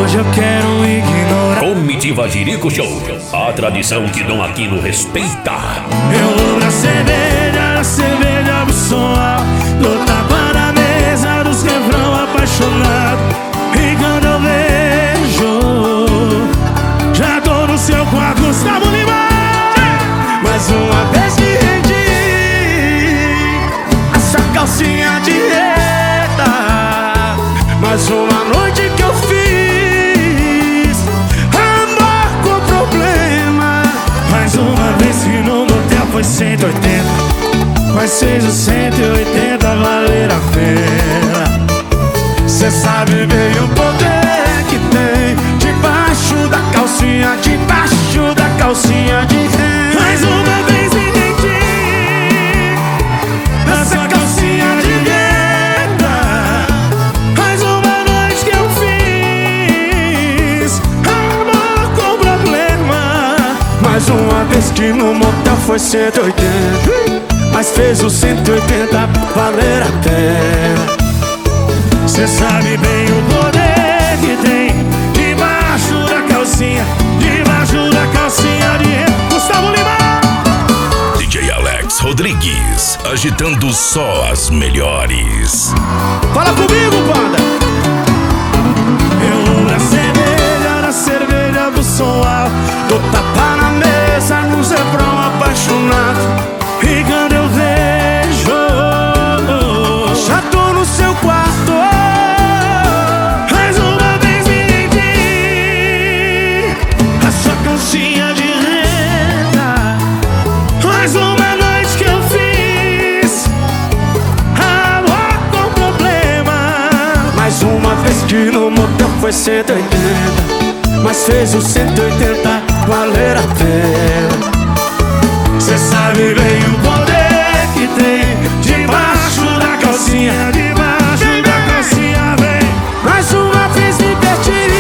hoje eu quero ignorar. Comitiva Jerico Show, a tradição que Dom Aquino respeita. Eu vou na cerveja do som alto, dou tapa na mesa dos refrão apaixonado. E quando eu vejo, já tô no seu quarto, Gustavo Lima. Mais uma vez que rendi essa calcinha de reta. Mais uma noite que eu fiz amor com problema. Mais uma vez que no motel foi 180, mas fez os 180 valer a pena. Cê sabe bem o poder que tem debaixo da calcinha, debaixo da calcinha de renda. Mais uma vez entendi essa calcinha de renda. Mais uma noite que eu fiz amor com problema. Mais uma vez que no motel foi 180, mas fez os 180 valer a pena. Cê sabe bem o poder que tem debaixo da calcinha, debaixo da calcinha de Gustavo Lima. DJ Alex Rodrigues, agitando só as melhores. Fala comigo, banda. Eu vou na cerveja do som alto, dou tapa na mesa nos refrão apaixonado. E quando eu vejo, já tô no seu quarto. Mais uma vez me rendi a sua calcinha de renda. Mais uma noite que eu fiz amor com problema. Mais uma vez que no motel foi 180, mas fez os 180 valer a pena. Cê sabe bem o poder que tem debaixo da calcinha, debaixo da calcinha, vem. Mais uma vez me perdi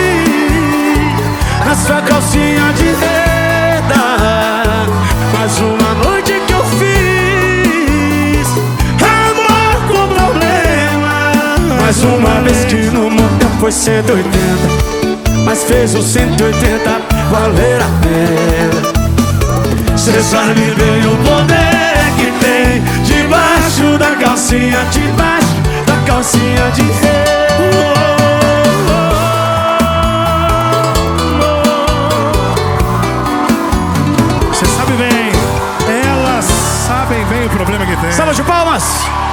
na sua calcinha de renda. Mais uma noite que eu fiz amor com problema. Mais uma vez que no motel foi 180, mas fez os 180 valer a pena. Cê sabe bem o poder que tem debaixo da calcinha, debaixo da calcinha de Cê sabe bem, elas sabem bem o problema que tem. Salva de palmas!